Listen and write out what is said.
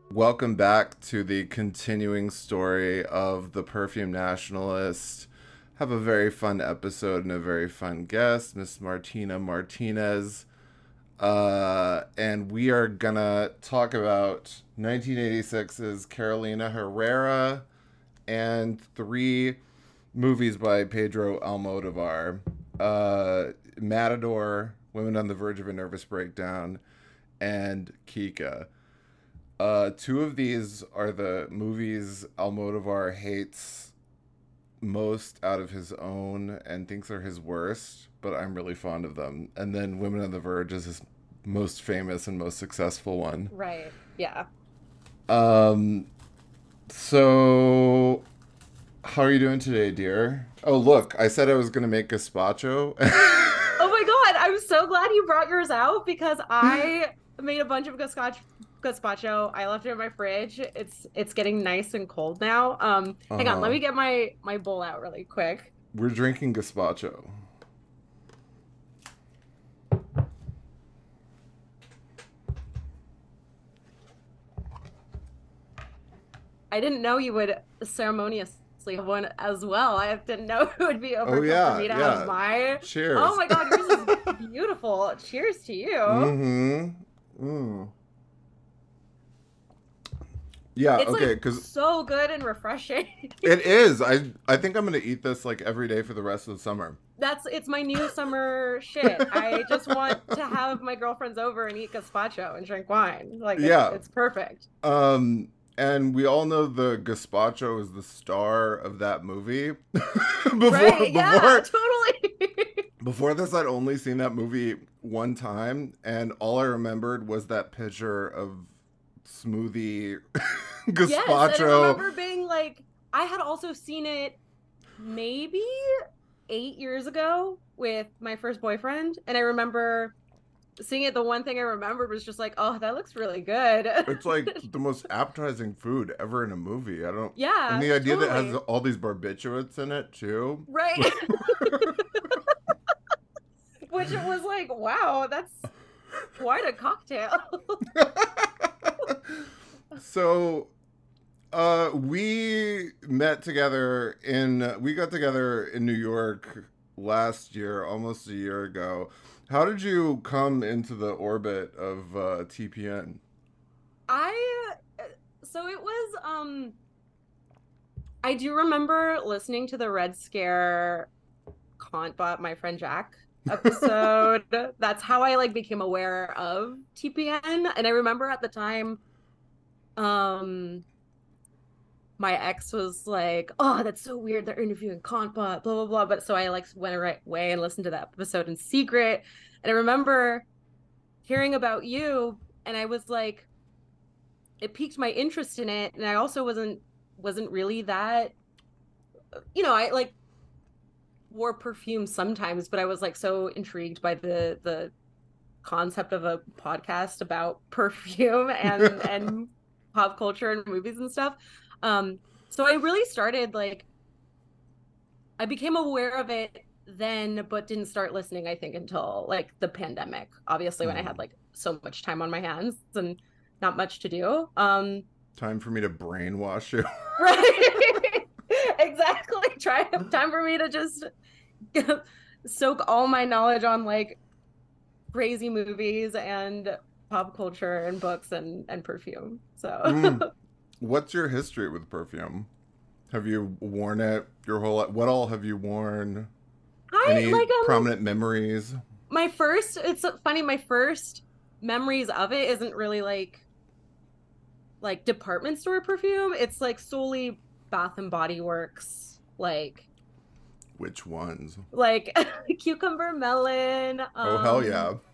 Welcome back to the continuing story of the Perfume Nationalist. Have a very fun episode and a very fun guest, Miss Martina Martinez. And we are gonna talk about 1986's Carolina Herrera and three movies by Pedro Almodovar: Matador, Women on the Verge of a Nervous Breakdown, and Kika. Two of these are the movies Almodovar hates most out of his own and thinks are his worst, but I'm really fond of them. And then Women on the Verge is his most famous and most successful one. Right. Yeah. Um, so how are you doing today, dear? Oh, look, I said I was gonna make gazpacho. Oh my God, I'm so glad you brought yours out because I made a bunch of gazpacho. I left it in my fridge. It's getting nice and cold now. Hang on, let Uh-huh. me get my bowl out really quick. We're drinking gazpacho. I didn't know you would ceremoniously have one as well. I didn't know it would be Oh overkill for yeah, me to have yeah. my. Oh Cheers. my God, yours is beautiful. Cheers to you. Mm-hmm. Mm. Yeah, It's okay, like because so good and refreshing. it is. I think I'm gonna eat this like every day for the rest of the summer. It's my new summer shit. I just want to have my girlfriends over and eat gazpacho and drink wine. Like it's Yeah. it's perfect. Um, and we all know the gazpacho is the star of that movie. before Right? Yeah, before totally. before this, I'd only seen that movie one time, and all I remembered was that picture of smoothie Yes, and I gazpacho. remember being like I had also seen it maybe 8 years ago with my first boyfriend, and I remember seeing it. The one thing I remembered was just like, oh, that looks really good. It's like the most appetizing food ever in a movie. I don't, and Yeah, the idea that it has totally. all these barbiturates in it too. Right. Which it was like, wow, that's quite a cocktail. So, we got together in New York last year, almost a year ago. How did you come into the orbit of TPN? I so it was I do remember listening to the Red Scare Kant bought my friend Jack episode. That's how I like became aware of TPN. And I remember at the time, um, my ex was like, "Oh, that's so weird. They're interviewing Kant blah blah blah." But so I like went right away and listened to that episode in secret. And I remember hearing about you, and I was like, it piqued my interest in it. And I also wasn't really that, I like wore perfume sometimes, but I was like so intrigued by the concept of a podcast about perfume and pop culture and movies and stuff. Um, so I really started like I became aware of it then, but didn't start listening, I think, until like the pandemic. Obviously, when I had Hmm. like so much time on my hands and not much to do. Time for me to brainwash you. Right. Exactly. Try time for me to just soak all my knowledge on like crazy movies and pop culture and books and perfume. So Mm. What's your history with perfume? Have you worn it your whole life? What all have you worn? I Any like prominent memories? my first it's funny, my first memories of it isn't really like department store perfume. It's like solely Bath and Body Works, Which ones? like cucumber melon, Oh, hell yeah.